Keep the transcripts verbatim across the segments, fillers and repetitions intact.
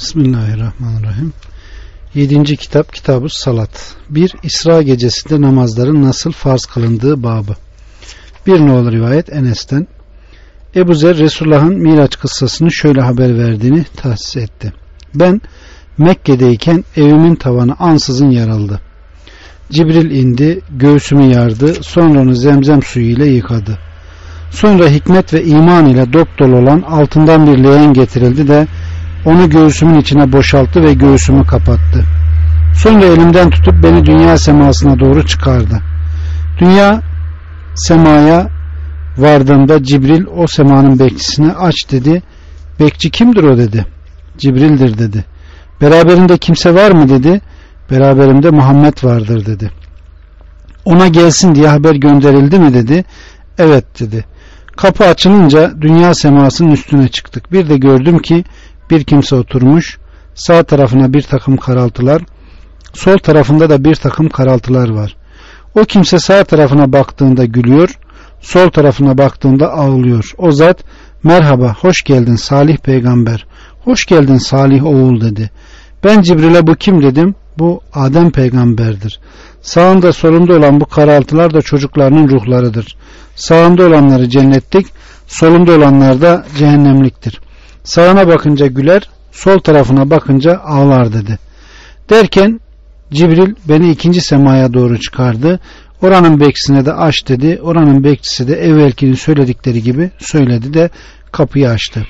Bismillahirrahmanirrahim. Yedinci kitap Kitab-ı Salat. bir İsra gecesinde namazların nasıl farz kılındığı babı. Bir nolu rivayet Enes'ten. Ebu Zer Resulullah'ın Miraç kıssasını şöyle haber verdiğini tahsis etti. Ben Mekke'deyken evimin tavanı ansızın yarıldı. Cibril indi, göğsümü yardı, sonra onu zemzem suyu ile yıkadı. Sonra hikmet ve iman ile dop dolu olan altından bir leğen getirildi de onu göğsümün içine boşalttı ve göğsümü kapattı. Sonra elimden tutup beni dünya semasına doğru çıkardı. Dünya semaya vardığımda Cibril o semanın bekçisine aç dedi. Bekçi kimdir o dedi. Cibril'dir dedi. Beraberinde kimse var mı dedi. Beraberimde Muhammed vardır dedi. Ona gelsin diye haber gönderildi mi dedi. Evet dedi. Kapı açılınca dünya semasının üstüne çıktık. Bir de gördüm ki bir kimse oturmuş. Sağ tarafına bir takım karaltılar, sol tarafında da bir takım karaltılar var. O kimse sağ tarafına baktığında gülüyor, sol tarafına baktığında ağlıyor. O zat merhaba, hoş geldin Salih peygamber, hoş geldin Salih oğul dedi. Ben Cibril'e bu kim dedim. Bu Adem peygamberdir. Sağında solunda olan bu karaltılar da çocuklarının ruhlarıdır. Sağında olanları cennetlik, solunda olanlar da cehennemliktir. Sağına bakınca güler, sol tarafına bakınca ağlar dedi. Derken Cibril beni ikinci semaya doğru çıkardı. Oranın bekçisine de aç dedi. Oranın bekçisi de evvelkinin söyledikleri gibi söyledi de kapıyı açtı.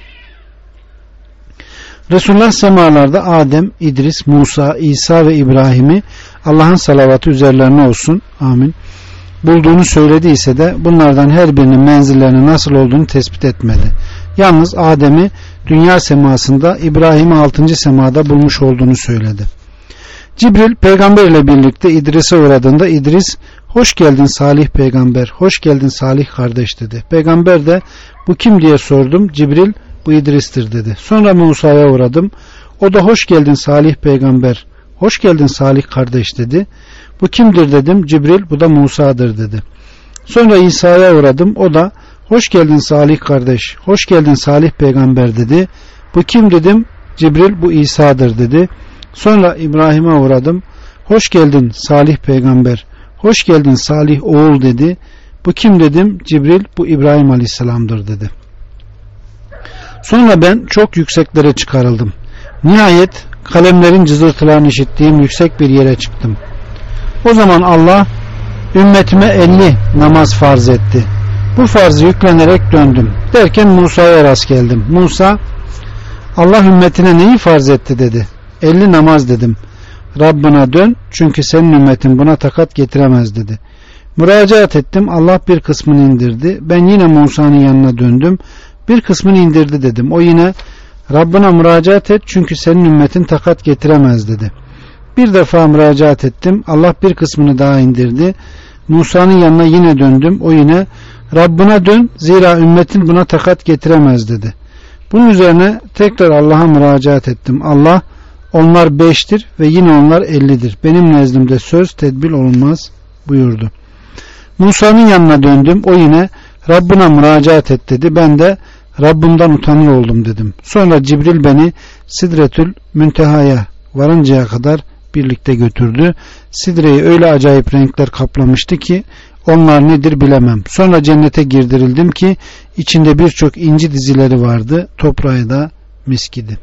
Resulullah semalarda Adem, İdris, Musa, İsa ve İbrahim'i Allah'ın salavatı üzerlerine olsun. Amin. Bulduğunu söylediyse de bunlardan her birinin menzillerinin nasıl olduğunu tespit etmedi. Yalnız Adem'i dünya semasında, İbrahim'i altıncı semada bulmuş olduğunu söyledi. Cibril peygamber ile birlikte İdris'e uğradığında İdris hoş geldin Salih peygamber, hoş geldin Salih kardeş dedi. Peygamber de bu kim diye sordum. Cibril bu İdris'tir dedi. Sonra Musa'ya uğradım. O da hoş geldin Salih peygamber, hoş geldin Salih kardeş dedi. Bu kimdir dedim. Cibril bu da Musa'dır dedi. Sonra İsa'ya uğradım. O da hoş geldin Salih kardeş, hoş geldin Salih peygamber dedi. Bu kim dedim. Cibril bu İsa'dır dedi. Sonra İbrahim'e uğradım. Hoş geldin Salih peygamber, hoş geldin Salih oğul dedi. Bu kim dedim. Cibril bu İbrahim aleyhisselamdır dedi. Sonra ben çok yükseklere çıkarıldım. Nihayet kalemlerin cızırtılarını işittiğim yüksek bir yere çıktım. O zaman Allah ümmetime elli namaz farz etti. Bu farzı yüklenerek döndüm. Derken Musa'ya rast geldim. Musa Allah ümmetine neyi farz etti dedi. elli namaz dedim. Rabbına dön çünkü senin ümmetin buna takat getiremez dedi. Müracaat ettim. Allah bir kısmını indirdi. Ben yine Musa'nın yanına döndüm. Bir kısmını indirdi dedim. O yine Rabbına müracaat et çünkü senin ümmetin takat getiremez dedi. Bir defa müracaat ettim. Allah bir kısmını daha indirdi. Musa'nın yanına yine döndüm. O yine Rabbına dön zira ümmetin buna takat getiremez dedi. Bunun üzerine tekrar Allah'a müracaat ettim. Allah onlar beştir ve yine onlar ellidir. Benim nezdimde söz tedbir olunmaz buyurdu. Musa'nın yanına döndüm. O yine Rabbına müracaat et dedi. Ben de Rabbimden utanır oldum dedim. Sonra Cibril beni Sidretül Münteha'ya varıncaya kadar birlikte götürdü. Sidreyi öyle acayip renkler kaplamıştı ki onlar nedir bilemem. Sonra cennete girdirildim ki içinde birçok inci dizileri vardı. Toprağı da miskidi.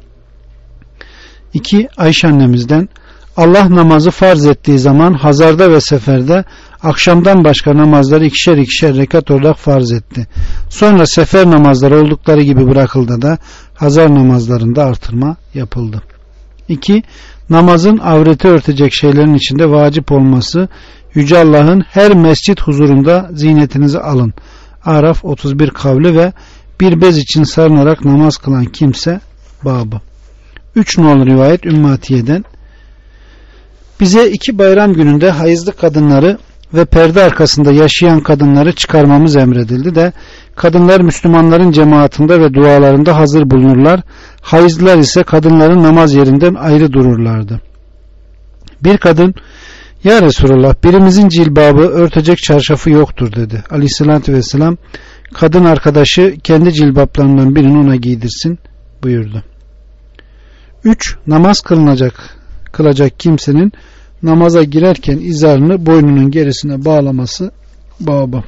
İki Ayşe annemizden Allah namazı farz ettiği zaman hazarda ve seferde akşamdan başka namazları ikişer ikişer rekat olarak farz etti. Sonra sefer namazları oldukları gibi bırakıldı da hazar namazlarında artırma yapıldı. İki Namazın avreti örtecek şeylerin içinde vacip olması. Yüce Allah'ın her mescit huzurunda zinetinizi alın. Araf otuz bir kavli ve bir bez için sarınarak namaz kılan kimse babı. Üç nolu rivayet Ümmatiye'den. Bize iki bayram gününde hayızlı kadınları ve perde arkasında yaşayan kadınları çıkarmamız emredildi de kadınlar Müslümanların cemaatinde ve dualarında hazır bulunurlar. Hayızlılar ise kadınların namaz yerinden ayrı dururlardı. Bir kadın ya Resulullah birimizin cilbabı örtecek çarşafı yoktur dedi. Aleyhissalatü vesselam kadın arkadaşı kendi cilbaplarından birini ona giydirsin buyurdu. üç. Namaz kılınacak kılacak kimsenin namaza girerken izarını boynunun gerisine bağlaması babı.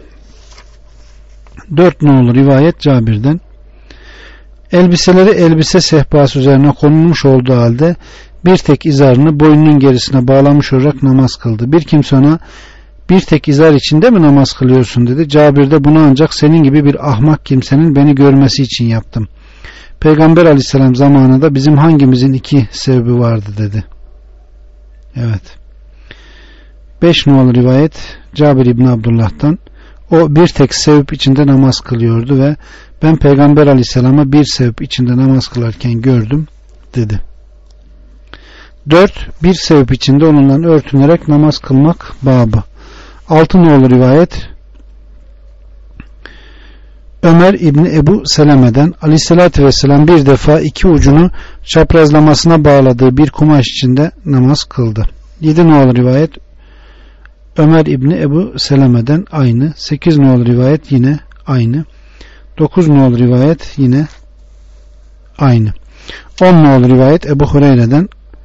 dört nolu rivayet Cabir'den. Elbiseleri elbise sehpası üzerine konulmuş olduğu halde bir tek izarını boynunun gerisine bağlamış olarak namaz kıldı. Bir kimse ona bir tek izar içinde mi namaz kılıyorsun dedi. Cabir de bunu ancak senin gibi bir ahmak kimsenin beni görmesi için yaptım. Peygamber aleyhisselam zamanında bizim hangimizin iki sebebi vardı dedi. Evet. beş nolu rivayet Cabir İbni Abdullah'tan. O bir tek sevap içinde namaz kılıyordu ve ben Peygamber aleyhisselama bir sevap içinde namaz kılarken gördüm dedi. dört. Bir sevap içinde onunla örtünerek namaz kılmak babı. altı nolu rivayet Ömer İbni Ebu Seleme'den aleyhissalatü vesselam bir defa iki ucunu çaprazlamasına bağladığı bir kumaş içinde namaz kıldı. yedi nolu rivayet Ömer İbni Ebu Seleme'den aynı. sekiz nolu rivayet yine aynı. dokuz nolu rivayet yine aynı. on nolu rivayet Ebu Hureyre'den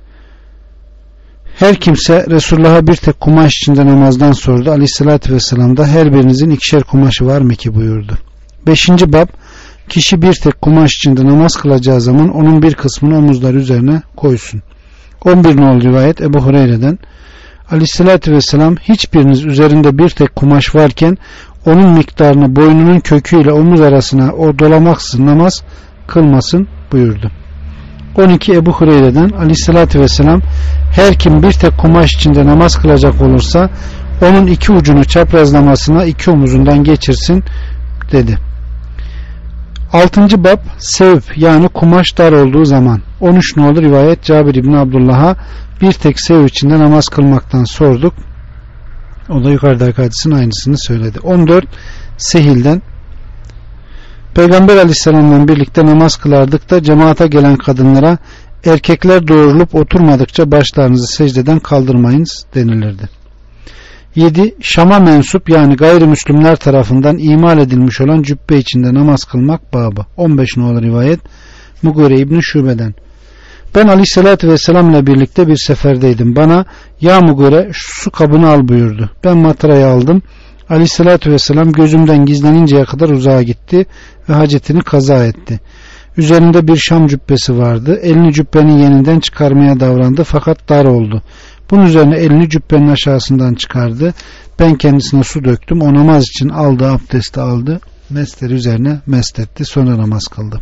her kimse Resulullah'a bir tek kumaş içinde namazdan sordu. Aleyhissalatü vesselam da her birinizin ikişer kumaşı var mı ki buyurdu. beşinci bab kişi bir tek kumaş içinde namaz kılacağı zaman onun bir kısmını omuzları üzerine koysun. on bir nolu rivayet Ebu Hureyre'den Aleyhissalatü vesselam hiçbiriniz üzerinde bir tek kumaş varken onun miktarını boynunun köküyle omuz arasına o dolamaksızın namaz kılmasın buyurdu. on iki Ebu Hureyre'den Aleyhissalatü vesselam her kim bir tek kumaş içinde namaz kılacak olursa onun iki ucunu çaprazlamasına iki omuzundan geçirsin dedi. altıncı bab sevp yani kumaş dar olduğu zaman. on üç nolu rivayet Cabir İbni Abdullah'a bir tek sev içinde namaz kılmaktan sorduk. O da yukarıdaki hadisin aynısını söyledi. on dört Sehil'den Peygamber aleyhisselamla birlikte namaz kılardık da cemaate gelen kadınlara erkekler doğrulup oturmadıkça başlarınızı secdeden kaldırmayınız denilirdi. yedi Şam'a mensup yani gayrimüslimler tarafından imal edilmiş olan cübbe içinde namaz kılmak babı. on beş nolu rivayet Mugire İbni Şube'den ben aleyhissalatü vesselam ile birlikte bir seferdeydim. Bana ya Mugire şu su kabını al buyurdu. Ben matarayı aldım. Aleyhissalatü vesselam gözümden gizleninceye kadar uzağa gitti ve hacetini kaza etti. Üzerinde bir Şam cübbesi vardı. Elini cübbenin yeninden çıkarmaya davrandı fakat dar oldu. Bunun üzerine elini cübbenin aşağısından çıkardı. Ben kendisine su döktüm. O namaz için aldığı abdesti aldı. Mesleri üzerine mest etti. Sonra namaz kıldı.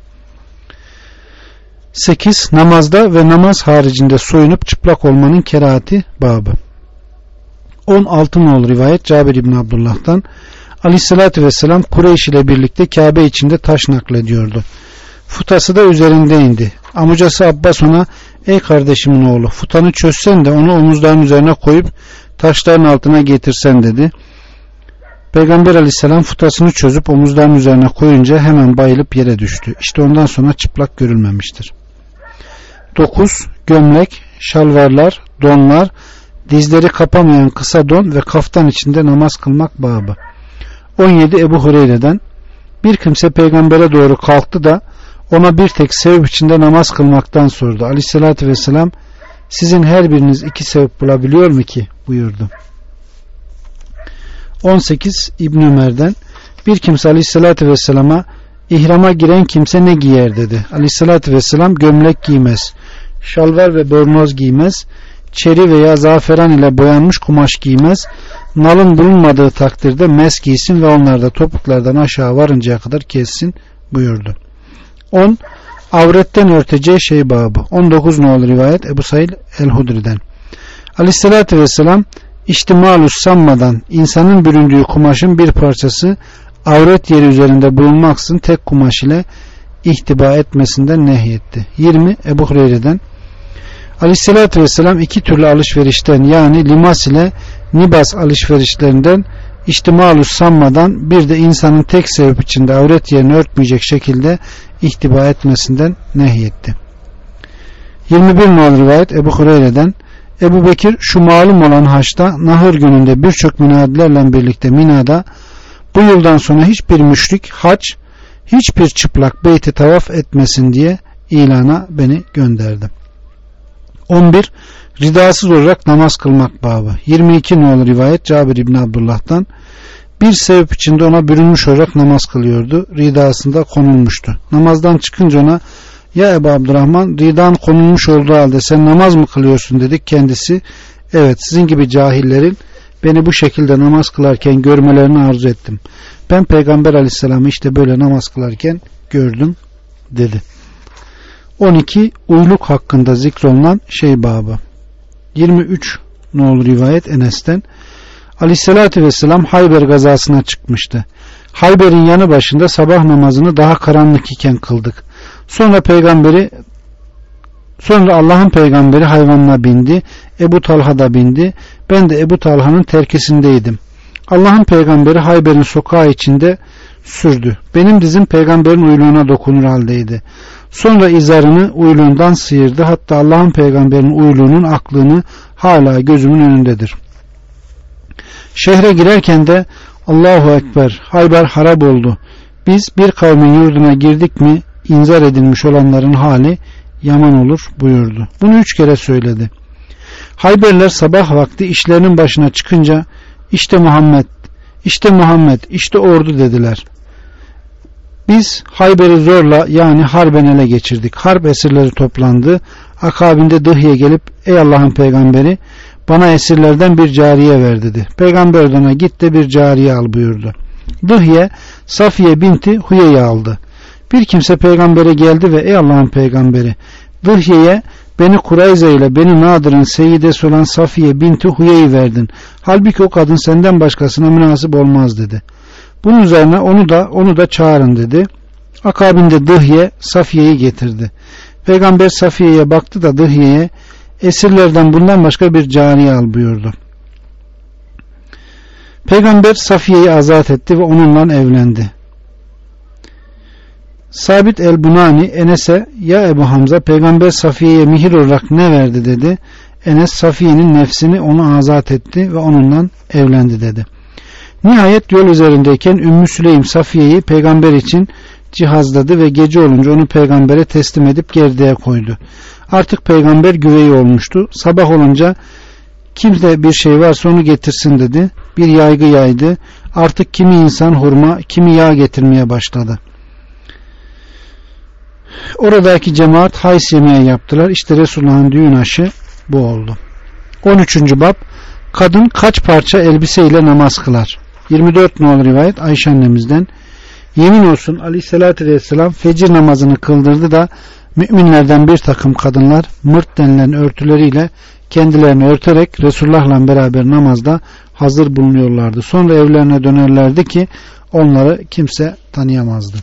sekiz Namazda ve namaz haricinde soyunup çıplak olmanın kerahati babı. on altı nolu rivayet Cabir İbni Abdullah'tan Aleyhissalatü vesselam Kureyş ile birlikte Kabe içinde taş naklediyordu. Futası da üzerinde indi. Amcası Abbas ona ey kardeşimin oğlu futanı çözsen de onu omuzların üzerine koyup taşların altına getirsen dedi. Peygamber aleyhisselam futasını çözüp omuzların üzerine koyunca hemen bayılıp yere düştü. İşte ondan sonra çıplak görülmemiştir. dokuz Gömlek, şalvarlar, donlar, dizleri kapamayan kısa don ve kaftan içinde namaz kılmak babı. on yedi Ebu Hureyre'den bir kimse peygambere doğru kalktı da ona bir tek sevap içinde namaz kılmaktan sordu. Aleyhissalatü vesselam sizin her biriniz iki sevap bulabiliyor mu ki buyurdu. on sekiz İbn Ömer'den bir kimse Aleyhissalatü vesselama ihrama giren kimse ne giyer dedi. Aleyhissalatü vesselam gömlek giymez, şalvar ve bornoz giymez, çeri veya zaferan ile boyanmış kumaş giymez, nalın bulunmadığı takdirde mes giysin ve onları da topuklardan aşağı varıncaya kadar kessin buyurdu. on Avretten örteceği şey babı. on dokuz nolu rivayet Ebu Said el-Hudri'den Aleyhissalatü vesselam İhtimalus sanmadan insanın büründüğü kumaşın bir parçası avret yeri üzerinde bulunmaksızın tek kumaş ile ihtiba etmesinden nehyetti. yirmi Ebu Hureyre'den Aleyhissalatü vesselam iki türlü alışverişten yani limas ile nibas alışverişlerinden ihtimalus sanmadan bir de insanın tek sebep içinde avret yerini örtmeyecek şekilde ihtiba etmesinden nehyetti. yirmi bir nolu rivayet Ebu Hureyre'den Ebu Bekir şu malum olan haçta nahır gününde birçok münadilerle birlikte Mina'da bu yıldan sonra hiçbir müşrik haç hiçbir çıplak beyti tavaf etmesin diye ilana beni gönderdi. on bir. Ridasız olarak namaz kılmak babı. yirmi iki nolu rivayet Cabir İbni Abdullah'tan. Bir sebep içinde ona bürünmüş olarak namaz kılıyordu. Ridasında konulmuştu. Namazdan çıkınca ona ya Ebu Abdurrahman, ridan konulmuş olduğu halde sen namaz mı kılıyorsun dedik. Kendisi evet, sizin gibi cahillerin beni bu şekilde namaz kılarken görmelerini arzu ettim. Ben Peygamber Aleyhisselam'ı işte böyle namaz kılarken gördüm dedi. on iki. Uyluk hakkında zikrolunan şey babı. yirmi üç nolu rivayet Enes'ten. Aleyhissalatü vesselam Hayber gazasına çıkmıştı. Hayber'in yanı başında sabah namazını daha karanlık iken kıldık. Sonra peygamberi sonra Allah'ın peygamberi hayvanına bindi. Ebu Talha da bindi. Ben de Ebu Talha'nın terkisindeydim. Allah'ın peygamberi Hayber'in sokağı içinde sürdü. Benim dizim peygamberin uyluğuna dokunur haldeydi. Sonra izarını uyluğundan sıyırdı. Hatta Allah'ın peygamberinin uyluğunun aklını hala gözümün önündedir. Şehre girerken de Allahu Ekber, Hayber harap oldu. Biz bir kavmin yurduna girdik mi inzar edilmiş olanların hali yaman olur buyurdu. Bunu üç kere söyledi. Hayberler sabah vakti işlerinin başına çıkınca işte Muhammed, işte Muhammed, işte ordu dediler. Biz Hayber'i zorla yani harben ele geçirdik. Harp esirleri toplandı. Akabinde Dıhye gelip ey Allah'ın peygamberi bana esirlerden bir cariye ver dedi. Peygamber de ona git de bir cariye al buyurdu. Dıhye Safiye binti Huye'yi aldı. Bir kimse peygambere geldi ve ey Allah'ın peygamberi Dıhye'ye beni Kureyze ile beni Nadır'ın seyidesi olan Safiye binti Huye'yi verdin. Halbuki o kadın senden başkasına münasip olmaz dedi. Bunun üzerine onu da onu da çağırın dedi. Akabinde Dıhye Safiye'yi getirdi. Peygamber Safiye'ye baktı da Dıhye'ye esirlerden bundan başka bir cariye al buyurdu. Peygamber Safiye'yi azat etti ve onunla evlendi. Sabit el-Bunani Enes'e ya Ebu Hamza Peygamber Safiye'ye mihir olarak ne verdi dedi. Enes Safiye'nin nefsini onu azat etti ve onunla evlendi dedi. Nihayet yol üzerindeyken Ümmü Süleym Safiye'yi peygamber için cihazladı ve gece olunca onu peygambere teslim edip gerdeğe koydu. Artık peygamber güveyi olmuştu. Sabah olunca kimde bir şey varsa onu getirsin dedi. Bir yaygı yaydı. Artık kimi insan hurma, kimi yağ getirmeye başladı. Oradaki cemaat hays yemeği yaptılar. İşte Resulullah'ın düğün aşı bu oldu. on üçüncü bab kadın kaç parça elbiseyle namaz kılar? yirmi dört nolu rivayet Ayşe annemizden. Yemin olsun Aleyhisselatü Vesselam fecir namazını kıldırdı da müminlerden bir takım kadınlar mırt denilen örtüleriyle kendilerini örterek Resulullah'la beraber namazda hazır bulunuyorlardı. Sonra evlerine dönerlerdi ki onları kimse tanıyamazdı.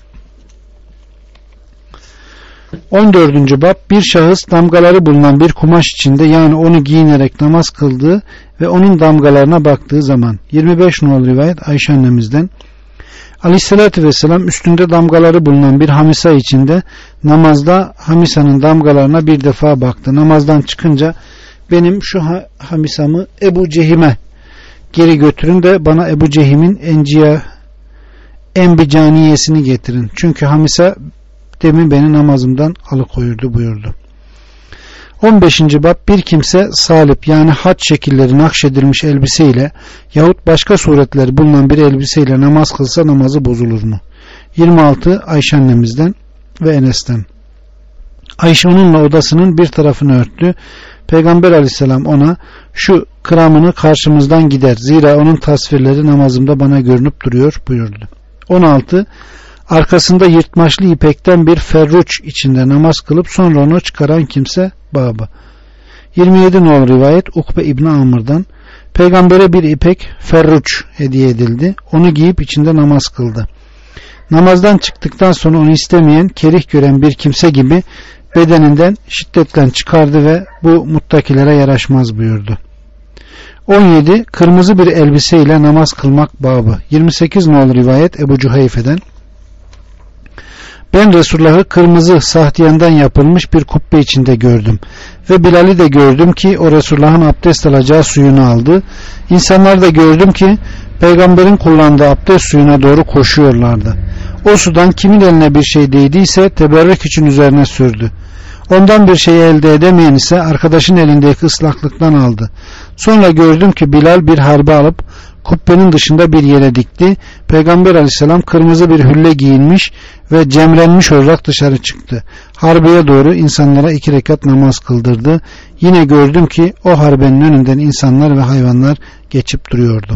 on dördüncü bab bir şahıs damgaları bulunan bir kumaş içinde yani onu giyinerek namaz kıldığı ve onun damgalarına baktığı zaman. yirmi beş nolu rivayet Ayşe annemizden. Aleyhissalatü vesselam üstünde damgaları bulunan bir hamisa içinde namazda hamisanın damgalarına bir defa baktı. Namazdan çıkınca benim şu hamisamı Ebu Cehim'e geri götürün de bana Ebu Cehim'in enciye enbicaniyesini getirin. Çünkü hamisa demin beni namazımdan alıkoyurdu buyurdu. on beşinci bab bir kimse salip yani haç şekilleri nakşedilmiş elbiseyle yahut başka suretleri bulunan bir elbiseyle namaz kılsa namazı bozulur mu? yirmi altı Ayşe annemizden ve Enes'ten. Ayşe onunla odasının bir tarafını örttü. Peygamber aleyhisselam ona şu kıramını karşımızdan gider. Zira onun tasvirleri namazımda bana görünüp duruyor buyurdu. on altı Arkasında yırtmaçlı ipekten bir ferruç içinde namaz kılıp sonra onu çıkaran kimse babı. yirmi yedi nolu rivayet Ukbe İbni Amr'dan. Peygambere bir ipek ferruç hediye edildi. Onu giyip içinde namaz kıldı. Namazdan çıktıktan sonra onu istemeyen, kerih gören bir kimse gibi bedeninden şiddetle çıkardı ve bu muttakilere yaraşmaz buyurdu. on yedi Kırmızı bir elbiseyle namaz kılmak babı. yirmi sekiz nolu rivayet Ebu Cüheyfe'den. Ben Resulullah'ı kırmızı sahtiyandan yapılmış bir kubbe içinde gördüm. Ve Bilal'i de gördüm ki o Resulullah'ın abdest alacağı suyunu aldı. İnsanları da gördüm ki peygamberin kullandığı abdest suyuna doğru koşuyorlardı. O sudan kimin eline bir şey değdiyse teberrük için üzerine sürdü. Ondan bir şey elde edemeyen ise arkadaşın elindeki ıslaklıktan aldı. Sonra gördüm ki Bilal bir harbe alıp kubbenin dışında bir yere dikti. Peygamber aleyhisselam kırmızı bir hülle giyinmiş ve cemlenmiş olarak dışarı çıktı. Harbeye doğru insanlara iki rekat namaz kıldırdı. Yine gördüm ki o harbenin önünden insanlar ve hayvanlar geçip duruyordu.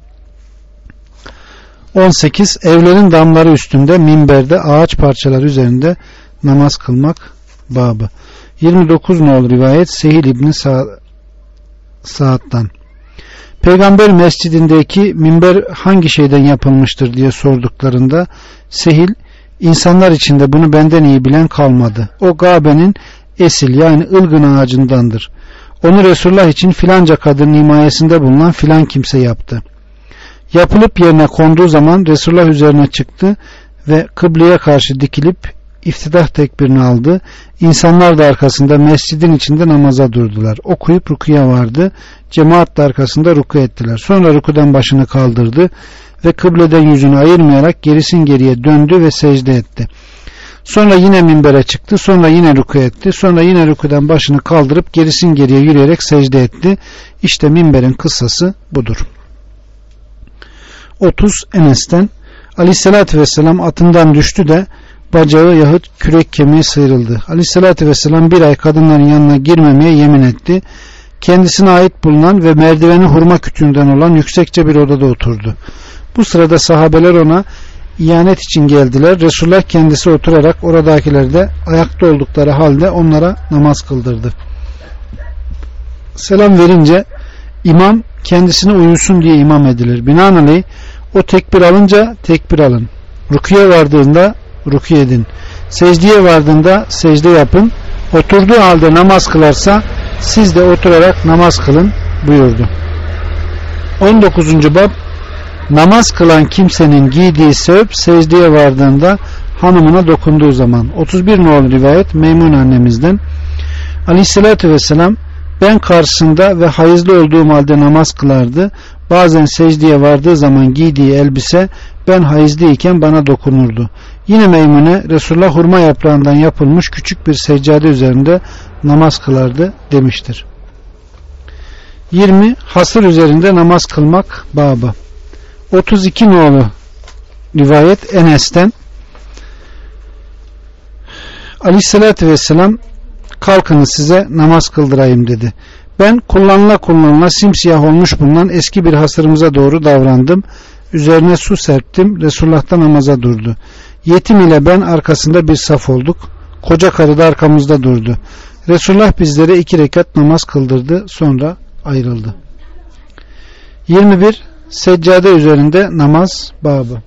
on sekiz. Evlerin damları üstünde, minberde, ağaç parçaları üzerinde namaz kılmak babı. yirmi dokuz nolu rivayet Sehil İbni Sa- Sa'd'dan. Peygamber mescidindeki minber hangi şeyden yapılmıştır diye sorduklarında Sehil, insanlar içinde bunu benden iyi bilen kalmadı. O Gabe'nin esil yani ılgın ağacındandır. Onu Resulullah için filanca kadının himayesinde bulunan filan kimse yaptı. Yapılıp yerine konduğu zaman Resulullah üzerine çıktı ve kıbleye karşı dikilip İftidah tekbirini aldı. İnsanlar da arkasında mescidin içinde namaza durdular. Okuyup rukuya vardı. Cemaat de arkasında ruku ettiler. Sonra rukudan başını kaldırdı ve kıbleden yüzünü ayırmayarak gerisin geriye döndü ve secde etti. Sonra yine minbere çıktı. Sonra yine ruku etti. Sonra yine rukudan başını kaldırıp gerisin geriye yürüyerek secde etti. İşte minberin kıssası budur. otuz. Enes'ten Aleyhisselatü Vesselam atından düştü de bacağı yahut kürek kemiği sıyrıldı. Aleyhissalatü vesselam bir ay kadınların yanına girmemeye yemin etti. Kendisine ait bulunan ve merdiveni hurma kütüğünden olan yüksekçe bir odada oturdu. Bu sırada sahabeler ona ihanet için geldiler. Resulullah kendisi oturarak oradakiler de ayakta oldukları halde onlara namaz kıldırdı. Selam verince imam kendisine uyusun diye imam edilir. Binaenaleyh o tekbir alınca tekbir alın. Rukiye vardığında rukiye edin. Secdeye vardığında secde yapın. Oturduğu halde namaz kılarsa siz de oturarak namaz kılın buyurdu. on dokuzuncu bab namaz kılan kimsenin giydiği sevp secdeye vardığında hanımına dokunduğu zaman. otuz bir nolu rivayet Meymun annemizden. Aleyhissalatü vesselam ben karşısında ve hayızlı olduğum halde namaz kılardı. Bazen secdeye vardığı zaman giydiği elbise ben hayızlıyken bana dokunurdu. Yine Meymune Resulullah hurma yaprağından yapılmış küçük bir seccade üzerinde namaz kılardı demiştir. yirmi. Hasır üzerinde namaz kılmak babı. otuz iki nolu rivayet Enes'ten. Aleyhissalatü vesselam kalkınız size namaz kıldırayım dedi. Ben kullanıla kullanıla simsiyah olmuş bulunan eski bir hasırımıza doğru davrandım. Üzerine su serptim. Resulullah da namaza durdu. Yetim ile ben arkasında bir saf olduk. Koca karı da arkamızda durdu. Resulullah bizlere iki rekat namaz kıldırdı. Sonra ayrıldı. yirmi bir. Seccade üzerinde namaz babı.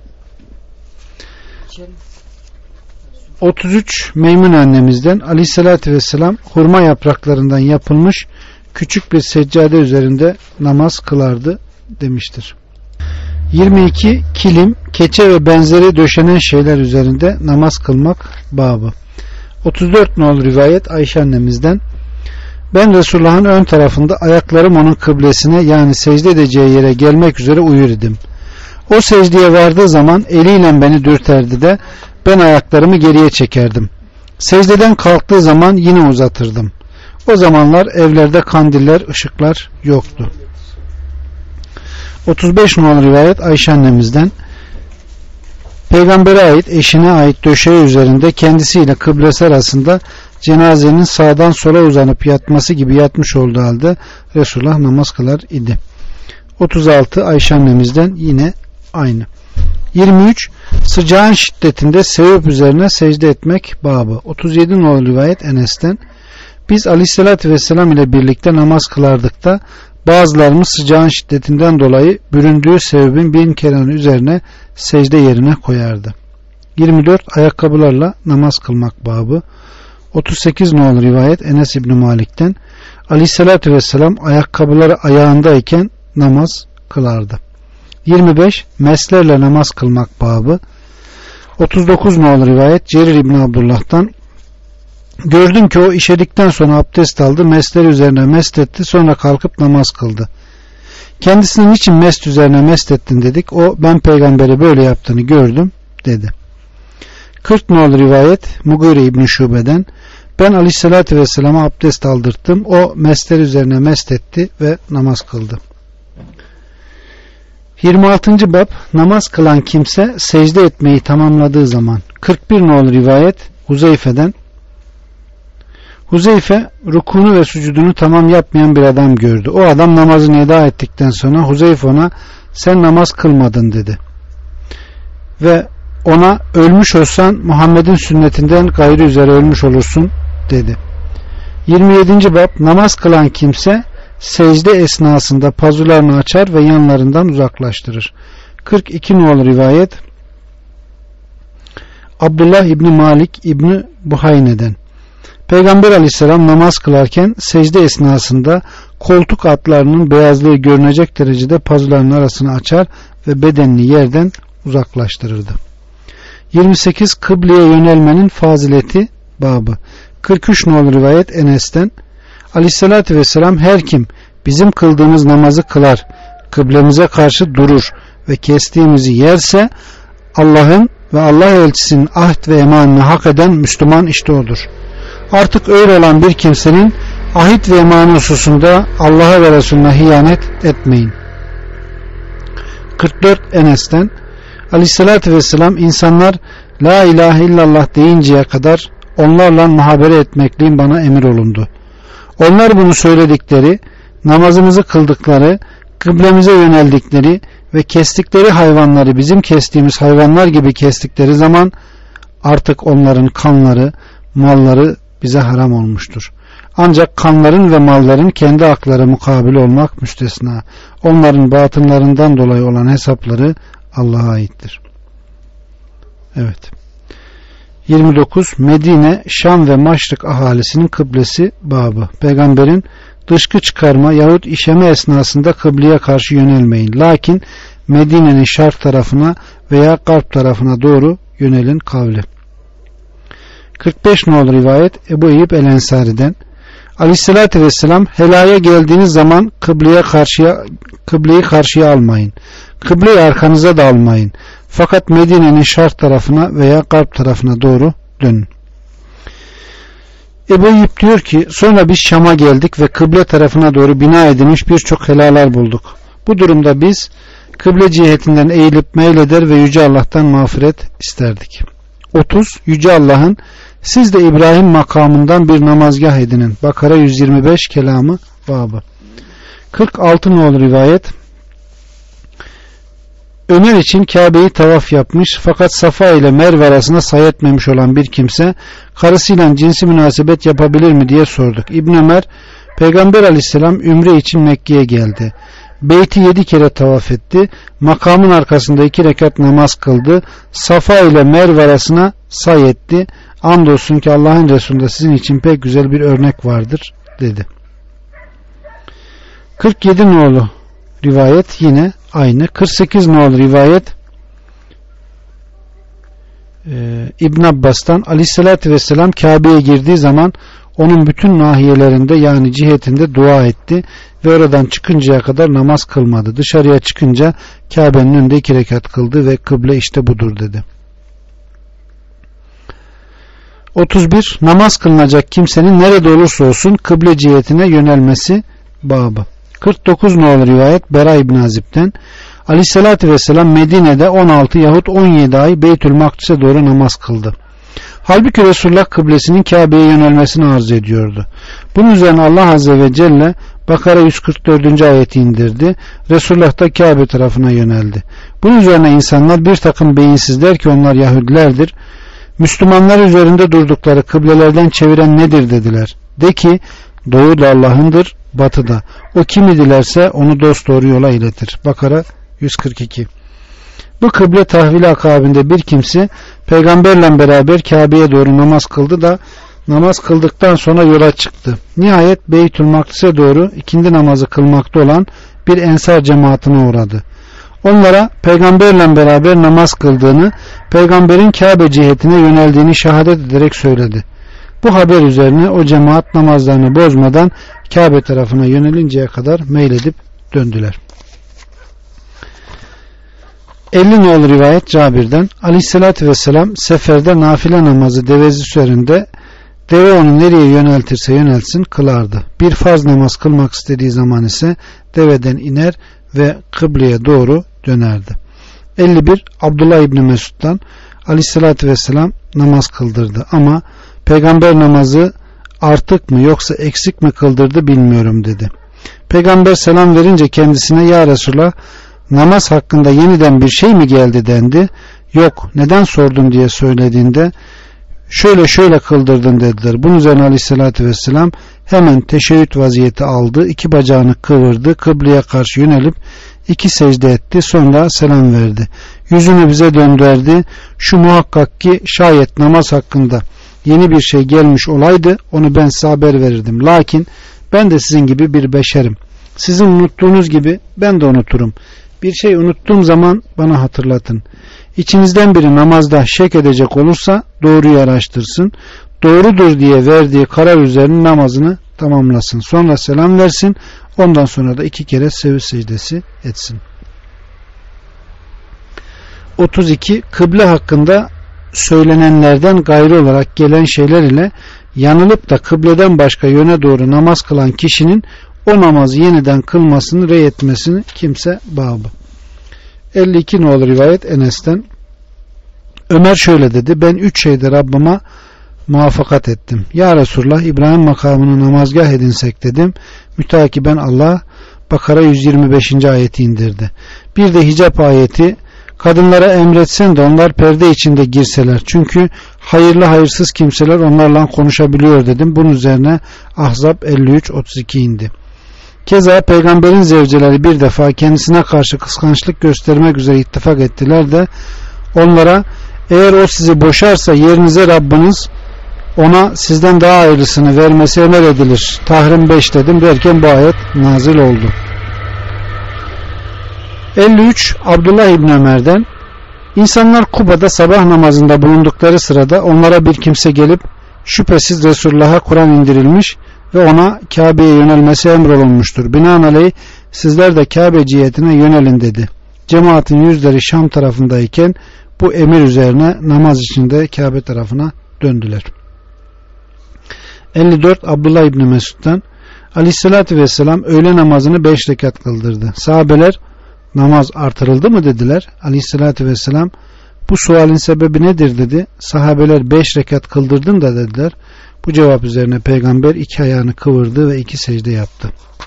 otuz üç. Meymun annemizden Aleyhisselatü Vesselam hurma yapraklarından yapılmış küçük bir seccade üzerinde namaz kılardı demiştir. yirmi iki. Kilim, keçe ve benzeri döşenen şeyler üzerinde namaz kılmak babı. otuz dört nolu rivayet Ayşe annemizden. Ben Resulullah'ın ön tarafında ayaklarım onun kıblesine yani secde edeceği yere gelmek üzere uyur idim. O secdeye vardığı zaman eliyle beni dürterdi de ben ayaklarımı geriye çekerdim. Secdeden kalktığı zaman yine uzatırdım. O zamanlar evlerde kandiller, ışıklar yoktu. otuz beş numaralı rivayet Ayşe annemizden. Peygamber'e ait, eşine ait döşeği üzerinde kendisiyle kıblesi arasında cenazenin sağdan sola uzanıp yatması gibi yatmış olduğu halde Resulullah namaz kılar idi. otuz altı Ayşe annemizden yine aynı. yirmi üç Sıcağın şiddetinde sevap üzerine secde etmek babı. otuz yedi numaralı rivayet Enes'ten. Biz Aleyhisselatü Vesselam ile birlikte namaz kılardık da bazılarımız sıcağın şiddetinden dolayı büründüğü sevabın bin kenarı üzerine secde yerine koyardı. yirmi dört Ayakkabılarla namaz kılmak babı. otuz sekiz numaralı rivayet Enes İbni Malik'ten. Aleyhisselatü Vesselam ayakkabıları ayağındayken namaz kılardı. yirmi beş Meslerle namaz kılmak babı. otuz dokuz numaralı rivayet Cerir İbni Abdullah'tan. Gördüm ki o işedikten sonra abdest aldı, mesleri üzerine mest etti, sonra kalkıp namaz kıldı. Kendisinin için mest üzerine mest ettin dedik. O ben peygamberi böyle yaptığını gördüm dedi. kırk nolu rivayet Mugire İbni Şube'den. Ben Aleyhisselatü Vesselam'a abdest aldırttım. O mesler üzerine mest etti ve namaz kıldı. yirmi altıncı bab namaz kılan kimse secde etmeyi tamamladığı zaman. kırk bir nolu rivayet Huzeyfe'den. Huzeyfe rukunu ve sucudunu tamam yapmayan bir adam gördü. O adam namazını eda ettikten sonra Huzeyfe ona sen namaz kılmadın dedi. Ve ona ölmüş olsan Muhammed'in sünnetinden gayrı üzere ölmüş olursun dedi. yirmi yedinci bab namaz kılan kimse secde esnasında pazularını açar ve yanlarından uzaklaştırır. kırk iki nolu rivayet Abdullah İbni Malik İbni Buhayne'den. Peygamber aleyhisselam namaz kılarken secde esnasında koltuk altlarının beyazlığı görünecek derecede pazularının arasını açar ve bedenini yerden uzaklaştırırdı. yirmi sekiz kıbleye yönelmenin fazileti babı. kırk üç nolu rivayet Enes'ten. Aleyhissalatü vesselam her kim bizim kıldığımız namazı kılar, kıblemize karşı durur ve kestiğimizi yerse Allah'ın ve Allah elçisinin ahd ve emanını hak eden Müslüman işte odur. Artık öyle olan bir kimsenin ahit ve emanı hususunda Allah'a ve Resulüne hiyanet etmeyin. kırk dört Enes'ten. Aleyhissalatü vesselam insanlar la ilahe illallah deyinceye kadar onlarla muhabere etmekliğin bana emir olundu. Onlar bunu söyledikleri, namazımızı kıldıkları, kıblemize yöneldikleri ve kestikleri hayvanları bizim kestiğimiz hayvanlar gibi kestikleri zaman artık onların kanları, malları bize haram olmuştur. Ancak kanların ve malların kendi hakları mukabil olmak müstesna. Onların batınlarından dolayı olan hesapları Allah'a aittir. Evet. yirmi dokuz Medine, Şam ve Maşrik ahalisinin kıblesi babı. Peygamberin dışkı çıkarma yahut işeme esnasında kıbleye karşı yönelmeyin. Lakin Medine'nin şark tarafına veya garp tarafına doğru yönelin kavli. kırk beş nolu rivayet Ebu Eyyub el-Ensari'den. Aleyhissalatü vesselam helaya geldiğiniz zaman kıbleye karşıya, kıbleyi karşıya almayın. Kıbleyi arkanıza da almayın. Fakat Medine'nin şark tarafına veya garp tarafına doğru dönün. Ebu Eyyub diyor ki sonra biz Şam'a geldik ve kıble tarafına doğru bina edilmiş birçok helalar bulduk. Bu durumda biz kıble cihetinden eğilip meyleder ve Yüce Allah'tan mağfiret isterdik. otuz Yüce Allah'ın siz de İbrahim makamından bir namazgah edinin. Bakara yüz yirmi beş kelamı babı. kırk altı nolu rivayet Ömer için Kabe'yi tavaf yapmış fakat Safa ile Merve arasında say etmemiş olan bir kimse karısıyla cinsi münasebet yapabilir mi diye sorduk. İbn Ömer Peygamber aleyhisselam ümre için Mekke'ye geldi. Beyti yedi kere tavaf etti. Makamın arkasında iki rekat namaz kıldı. Safa ile Merve arasına say etti. Andolsun ki Allah'ın Resulü'nde sizin için pek güzel bir örnek vardır dedi. kırk yedi nolu rivayet yine aynı. kırk sekiz nolu rivayet e, İbn Abbas'tan Aleyhisselatü Vesselam Kabe'ye girdiği zaman onun bütün nahiyelerinde yani cihetinde dua etti ve oradan çıkıncaya kadar namaz kılmadı. Dışarıya çıkınca Kabe'nin önünde iki rekat kıldı ve kıble işte budur dedi. otuz bir Namaz kılınacak kimsenin nerede olursa olsun kıble cihetine yönelmesi babı. kırk dokuz nolu rivayet Bera İbn Azib'den Aleyhisselatü Vesselam Medine'de on altı yahut on yedi ay Beytül Makdis'e doğru namaz kıldı. Halbuki Resulullah kıblesinin Kabe'ye yönelmesini arzu ediyordu. Bunun üzerine Allah Azze ve Celle Bakara yüz kırk dördüncü ayeti indirdi. Resulullah da Kabe tarafına yöneldi. Bunun üzerine insanlar bir takım beyinsizler ki onlar Yahudilerdir. Müslümanlar üzerinde durdukları kıblelerden çeviren nedir dediler. De ki doğu da Allah'ındır, batı da. O kimi dilerse onu dosdoğru yola iletir. Bakara yüz kırk iki. Bu kıble tahvili akabinde bir kimse peygamberle beraber Kabe'ye doğru namaz kıldı da namaz kıldıktan sonra yola çıktı. Nihayet Beytül Makdis'e doğru ikindi namazı kılmakta olan bir ensar cemaatine uğradı. Onlara peygamberle beraber namaz kıldığını, peygamberin Kabe cihetine yöneldiğini şehadet ederek söyledi. Bu haber üzerine o cemaat namazlarını bozmadan Kabe tarafına yönelinceye kadar meyledip döndüler. elli nolu rivayet Cabir'den Aleyhisselatü Vesselam seferde nafile namazı devesi üzerinde Deve onu nereye yöneltirse yönelsin kılardı. Bir farz namaz kılmak istediği zaman ise deveden iner ve kıbleye doğru dönerdi. elli bir Abdullah İbni Mesud'dan Aleyhisselatü Vesselam namaz kıldırdı ama peygamber namazı artık mı yoksa eksik mi kıldırdı bilmiyorum dedi. Peygamber selam verince kendisine ya Resulallah namaz hakkında yeniden bir şey mi geldi dendi. Yok neden sordun diye söylediğinde şöyle şöyle kıldırdın dediler. Bunun üzerine Aleyhisselatü Vesselam hemen teşebbüt vaziyeti aldı. İki bacağını kıvırdı. Kıbleye karşı yönelip iki secde etti. Sonra selam verdi. Yüzünü bize döndürdü. Şu muhakkak ki şayet namaz hakkında yeni bir şey gelmiş olaydı onu ben size haber verirdim. Lakin ben de sizin gibi bir beşerim. Sizin unuttuğunuz gibi ben de unuturum. Bir şey unuttuğum zaman bana hatırlatın. İçinizden biri namazda şek edecek olursa doğruyu araştırsın. Doğrudur diye verdiği karar üzerine namazını tamamlasın. Sonra selam versin. Ondan sonra da iki kere sevi secdesi etsin. otuz iki Kıble hakkında söylenenlerden gayrı olarak gelen şeyler ile yanılıp da kıbleden başka yöne doğru namaz kılan kişinin o namazı yeniden kılmasını rey etmesini kimse babı. elli iki nolu rivayet Enes'ten Ömer şöyle dedi. Ben üç şeyde Rabbime muvaffakat ettim. Ya Resulullah İbrahim makamını namazgah edinsek dedim. Mütakiben Allah Bakara yüz yirmi beşinci ayeti indirdi. Bir de hicap ayeti kadınlara emretsen de onlar perde içinde girseler. Çünkü hayırlı hayırsız kimseler onlarla konuşabiliyor dedim. Bunun üzerine Ahzab elli üç otuz iki indi. Keza peygamberin zevceleri bir defa kendisine karşı kıskançlık göstermek üzere ittifak ettiler de onlara eğer o sizi boşarsa yerinize Rabbiniz ona sizden daha hayırlısını vermesi emir edilir. Tahrim beş dedim derken bu ayet nazil oldu. elli üç Abdullah İbni Ömer'den insanlar Kuba'da sabah namazında bulundukları sırada onlara bir kimse gelip şüphesiz Resulullah'a Kur'an indirilmiş ve ona Kabe'ye yönelmesi emrolunmuştur. Binaenaleyh sizler de Kabe cihetine yönelin dedi. Cemaatin yüzleri Şam tarafındayken bu emir üzerine namaz içinde Kabe tarafına döndüler. elli dört Abdullah İbni Mesud'dan Aleyhisselatü Vesselam öğle namazını beş rekat kıldırdı. Sahabeler namaz artırıldı mı dediler. Aleyhisselatü Vesselam bu sualin sebebi nedir dedi. Sahabeler beş rekat kıldırdın da dediler. Bu cevap üzerine peygamber iki ayağını kıvırdı ve iki secde yaptı.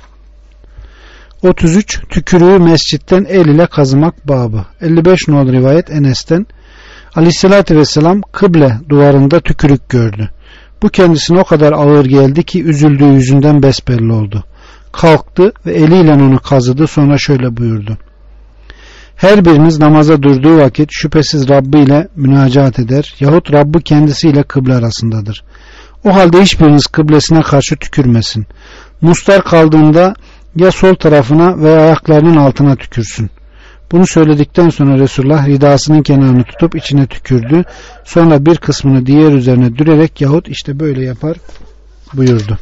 otuz üç Tükürüğü mescitten el ile kazımak babı. elli beş nolu rivayet Enes'ten Aleyhisselatü Vesselam kıble duvarında tükürük gördü. Bu kendisine o kadar ağır geldi ki üzüldüğü yüzünden besbelli oldu. Kalktı ve eliyle onu kazıdı, sonra şöyle buyurdu. Her biriniz namaza durduğu vakit şüphesiz Rabbi ile münacat eder yahut Rabbi kendisiyle kıble arasındadır. O halde hiçbiriniz kıblesine karşı tükürmesin. Mustar kaldığında ya sol tarafına veya ayaklarının altına tükürsün. Bunu söyledikten sonra Resulullah ridasının kenarını tutup içine tükürdü. Sonra bir kısmını diğer üzerine dürerek yahut işte böyle yapar buyurdu.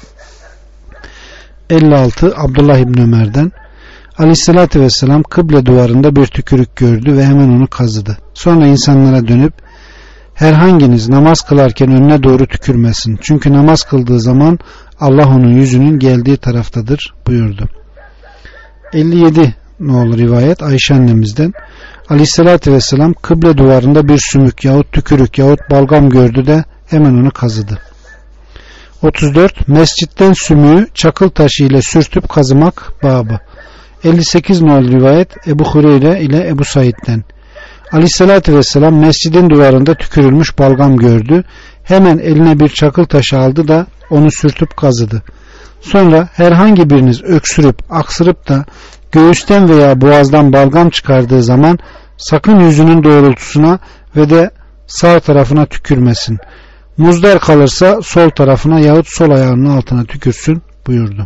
elli altı Abdullah İbni Ömer'den Aleyhisselatü Vesselam kıble duvarında bir tükürük gördü ve hemen onu kazıdı. Sonra insanlara dönüp herhanginiz namaz kılarken önüne doğru tükürmesin. Çünkü namaz kıldığı zaman Allah onun yüzünün geldiği taraftadır buyurdu. elli yedi nolu rivayet Ayşe annemizden Aleyhisselatü Vesselam kıble duvarında bir sümük yahut tükürük yahut balgam gördü de hemen onu kazıdı. otuz dört Mescitten sümüğü çakıl taşı ile sürtüp kazımak babı. elli sekiz nolu rivayet Ebu Hureyre ile Ebu Said'den Aleyhisselatü Vesselam mescidin duvarında tükürülmüş balgam gördü. Hemen eline bir çakıl taşı aldı da onu sürtüp kazıdı. Sonra herhangi biriniz öksürüp aksırıp da göğüsten veya boğazdan balgam çıkardığı zaman sakın yüzünün doğrultusuna ve de sağ tarafına tükürmesin. Muzdar kalırsa sol tarafına yahut sol ayağının altına tükürsün buyurdu.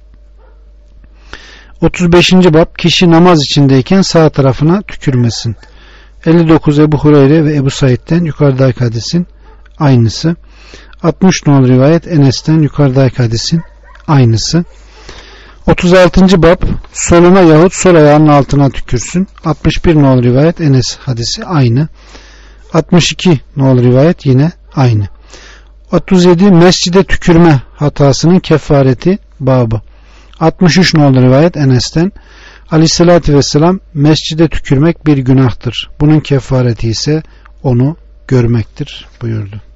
otuz beşinci bab kişi namaz içindeyken sağ tarafına tükürmesin. elli dokuz Ebu Hureyre ve Ebu Said'den yukarıdaki hadisin aynısı. altmış nolu rivayet Enes'ten yukarıdaki hadisin aynısı. otuz altıncı bab soluna yahut sol ayağının altına tükürsün. altmış bir nolu rivayet Enes hadisi aynı. altmış iki nolu rivayet yine aynı. otuz yedi mescide tükürme hatasının kefareti babı. altmış üç nolu rivayet Enes'ten Aleyhisselatü Vesselam mescide tükürmek bir günahtır. Bunun kefareti ise onu görmektir buyurdu.